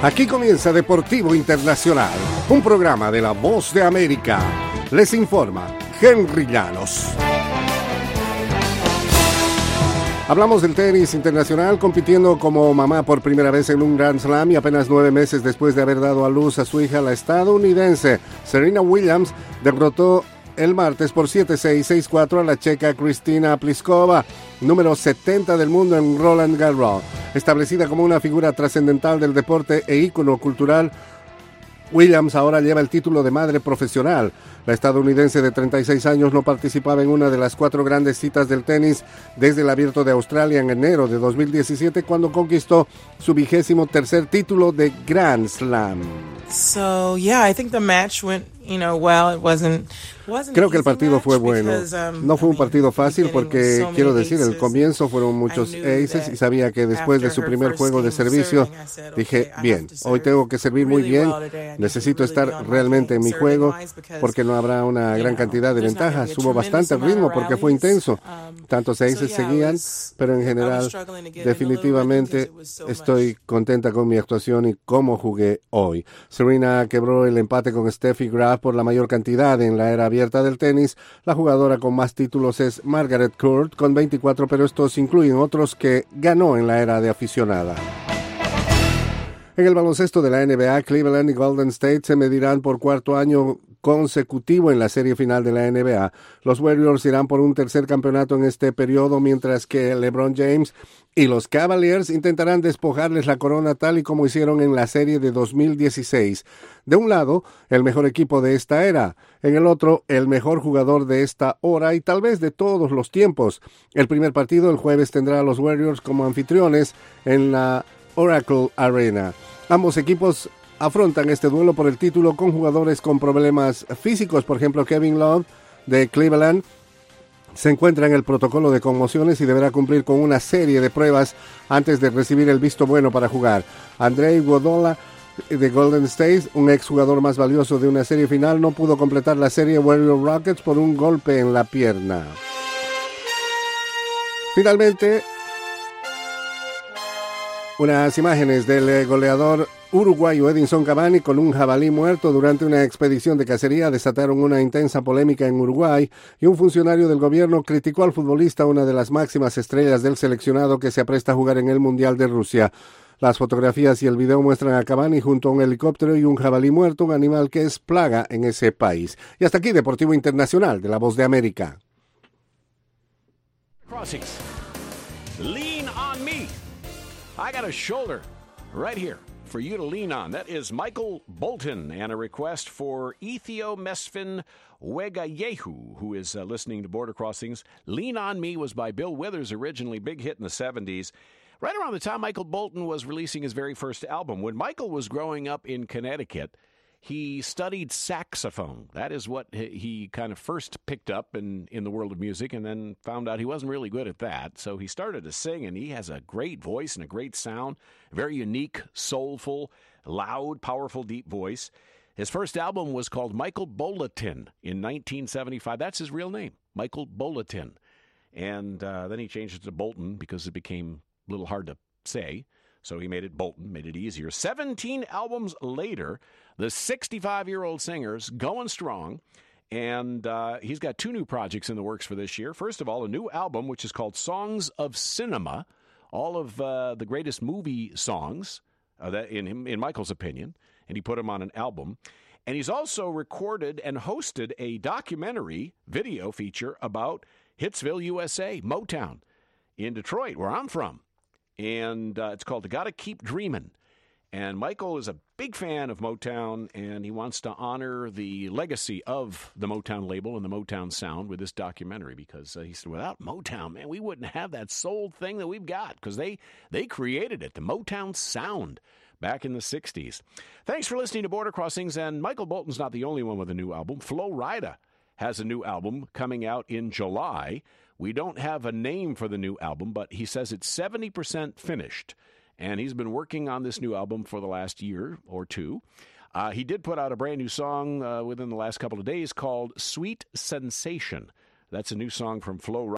Aquí comienza Deportivo Internacional, un programa de La Voz de América. Les informa Henry Llanos. Hablamos del tenis internacional, compitiendo como mamá por primera vez en un Grand Slam y apenas 9 meses después de haber dado a luz a su hija, la estadounidense Serena Williams derrotó el martes por 7-6, 6-4 a la checa Kristina Pliskova, número 70 del mundo en Roland Garros. Establecida como una figura trascendental del deporte e ícono cultural, Williams ahora lleva el título de madre profesional. La estadounidense de 36 años no participaba en una de las 4 grandes citas del tenis desde el Abierto de Australia en enero de 2017, cuando conquistó su 23º título de Grand Slam. So, yeah, I think the match went, well. It wasn't Creo que el partido fue bueno. No fue un partido fácil porque, quiero decir, el comienzo fueron muchos aces y sabía que después de su primer juego de servicio, dije, bien, hoy tengo que servir muy bien, necesito estar realmente en mi juego porque no habrá una gran cantidad de ventajas. Hubo bastante ritmo porque fue intenso. Tantos aces seguían, pero en general, definitivamente estoy contenta con mi actuación y cómo jugué hoy. Serena quebró el empate con Steffi Graf por la mayor cantidad en la era abierta del tenis. La jugadora con más títulos es Margaret Court con 24, pero estos incluyen otros que ganó en la era de aficionada. En el baloncesto de la NBA, Cleveland y Golden State se medirán por cuarto año consecutivo en la serie final de la NBA. Los Warriors irán por un tercer campeonato en este periodo, mientras que LeBron James y los Cavaliers intentarán despojarles la corona tal y como hicieron en la serie de 2016. De un lado, el mejor equipo de esta era. En el otro, el mejor jugador de esta hora y tal vez de todos los tiempos. El primer partido el jueves tendrá a los Warriors como anfitriones en la Oracle Arena. Ambos equipos afrontan este duelo por el título con jugadores con problemas físicos. Por ejemplo, Kevin Love de Cleveland se encuentra en el protocolo de conmociones y deberá cumplir con una serie de pruebas antes de recibir el visto bueno para jugar. Andre Iguodala de Golden State, un exjugador más valioso de una serie final, no pudo completar la serie Warrior Rockets por un golpe en la pierna. Finalmente, unas imágenes del goleador uruguayo Edinson Cavani con un jabalí muerto durante una expedición de cacería desataron una intensa polémica en Uruguay, y un funcionario del gobierno criticó al futbolista, una de las máximas estrellas del seleccionado que se apresta a jugar en el Mundial de Rusia. Las fotografías y el video muestran a Cavani junto a un helicóptero y un jabalí muerto, un animal que es plaga en ese país. Y hasta aquí Deportivo Internacional de La Voz de América. Crossings. Lean on me. I got a shoulder right here for you to lean on. That is Michael Bolton, and a request for Ethio Mesfin Wegayehu, who is listening to Border Crossings. Lean on Me was by Bill Withers, originally big hit in the 70s. Right around the time Michael Bolton was releasing his very first album. When Michael was growing up in Connecticut, he studied saxophone. That is what he kind of first picked up in the world of music, and then found out he wasn't really good at that. So he started to sing, and he has a great voice and a great sound, very unique, soulful, loud, powerful, deep voice. His first album was called Michael Bolatin in 1975. That's his real name, Michael Bolatin. And then he changed it to Bolton because it became a little hard to say. So he made it Bolton, made it easier. 17 albums later, the 65-year-old singer's going strong, and he's got 2 new projects in the works for this year. First of all, a new album, which is called Songs of Cinema, all of the greatest movie songs, that in Michael's opinion, and he put them on an album. And he's also recorded and hosted a documentary video feature about Hitsville, USA, Motown, in Detroit, where I'm from. And it's called Gotta Keep Dreamin'. And Michael is a big fan of Motown, and he wants to honor the legacy of the Motown label and the Motown sound with this documentary, because he said, without Motown, man, we wouldn't have that soul thing that we've got, because they created it, the Motown sound, back in the 60s. Thanks for listening to Border Crossings, and Michael Bolton's not the only one with a new album. Flo Rida has a new album coming out in July. We don't have a name for the new album, but he says it's 70% finished. And he's been working on this new album for the last year or two. He did put out a brand new song within the last couple of days called Sweet Sensation. That's a new song from Flo Rida.